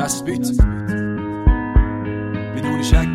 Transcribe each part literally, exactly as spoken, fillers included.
تثبیت بدون شک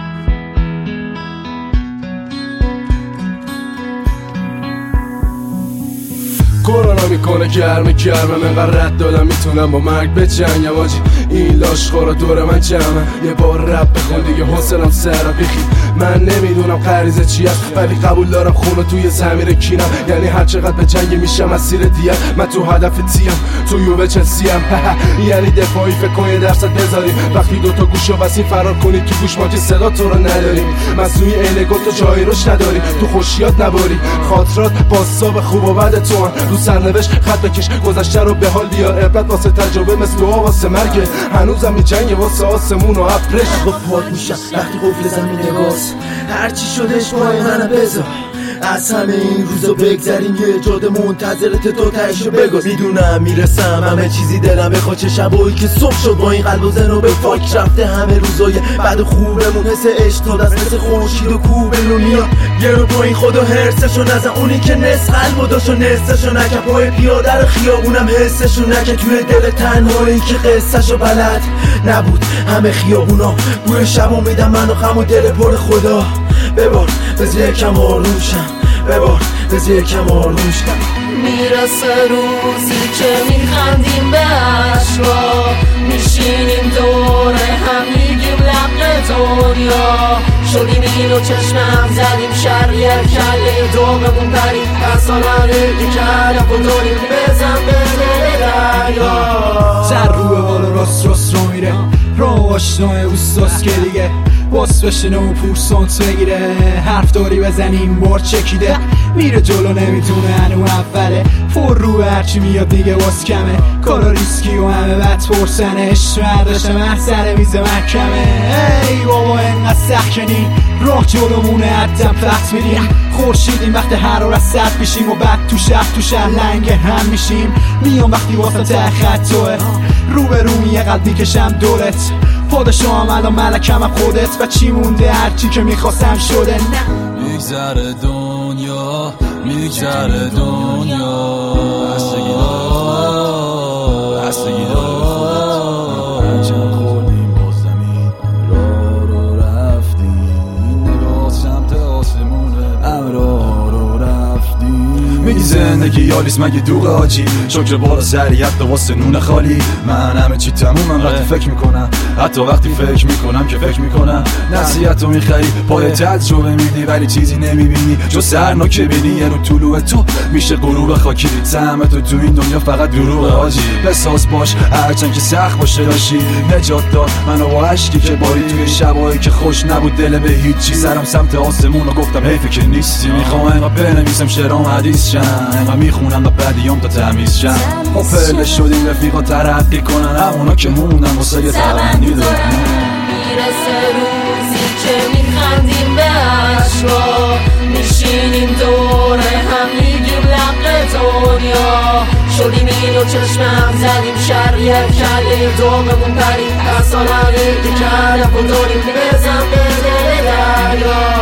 کرونا میکنه گرم گرمم انقدر رد دادم میتونم با مرگ بجنگم آجی این لاشخورا دور من جمعه یه بار رب بخون دیگه حوصلم سر بخی من نمیدونم غریزه چی است ولی قبول دارم خونو توی زمیر کینم یعنی هر چقدر به جنگ میشم مسیر دیگه من تو هدف تیم تو یووه چلسیم یعنی دفاعی فکر کن یه درصد بذاریم وقتی دوتا گوشو وسیم فرار کنید تو گوش ما که صدا تو رو نداریم مسئولی عین گل تو جایی روش نداری تو خوشیات نباری خاطرات باساب خوب و بد تو هم رو سرنوشت خط بکش گذشته رو به حال بیار عبرت واسه تجربه مثل تو واسه مرگ هنوزم میجنگه واسه آسمون و ابرش با پاک میشم وقتی قفل زمین نگاست هرچی شدش پای منو بذار از همه این روزا بگذریم یه جاده منتظرت تو تهشو بگو میدونم میرسم همه چیزی دلم بخواد چه شبایی که صبح شد با این قلب و ذهن و به فاک رفته همه روزای بعد خوبمون حس عشق تا دست مثل خورشید و کوبه میاد یه رو با این خود و حرسشو نزن اونی که نصف قلب و داشو نصفشو نکن پای پیاده رو خیابونم حسشو نکن توی دل تنهایی که قصهشو بلد نبود همه خیابونا بوی شب امیدم منو غم و دل پر خدا ببار بذار یکم آروم شم ببار بذار یکم آروم شم میرسه روزی که میخندیم به عشقا میشینیم دوره هم میگیم لق دنیا شدیم اینو چشمم زدیم شریه کله دوممون پریم اصلا ریگی کلم و داریم بزن به دل دریا سر روه بالا راست راست رو میره راه آشنای اوستاست که دیگه باس بشنه و پورسانت بگیره حرف داری بزنیم بار چکیده میره جلو نمیتونه هنو اوله فور رو هرچی میاد دیگه باز کمه کارا ریسکی و همه بد پرسنه عشق مرداشته محسر میز محکمه ای بابا اینقدر سخت کنی راه جلومونه حدم فقط میریم خورشیدیم وقت حرارت سرد میشیم و بعد تو شهر تو شهر لنگ هم میشیم میام وقتی واسه ته خط توه رو به رو یه قلب میکشم دورت پادشاه هم الان ملکم هم خودت و چی مونده هرچی که میخواستم شده نه میگذره دنیا میگذره دنیا بستگی دار بستگی دار هرچند خوردیم باز زمین را رو رفتیم نگاه سمت آسمونه امرا رو رفتیم میگی زندگی یالیست مگه دوغ آجی شکر بالا سریعت و واسه نون خالی من همه چی تموم من وقتی فکر میکنم حتی وقتی فکر میکنم که فکر میکنم نصیحتو میخری پای تجربه میدی ولی چیزی نمیبینی جو سرنا که بینی یه رو طلوع تو میشه غروب خاکی سهم تو تو این دنیا فقط دروغ آجی بساز باش هرچند که سخت باشه داشی نجات داد منو با عشقی که باری توی شبایی که خوش نبود دل به هیچی سرم سمت آسمون و گفتم حیفه که نیستی میخوام اینقدر بنویسم شعرام حدیث شن اینقدر میخونم و بدیام تا تمیز شن ما پله شدیم رفیقا ترقی کنن همونا که موندن واسه یه تبندی دارن میرسه روزی که میخندیم به عشقا میشینیم دوره هم میگیم لق دنیا شدیم اینو چشمم زدیم شریه کله دوممون پریم اصلا ریگی کلم و داریم بزن به دل دریا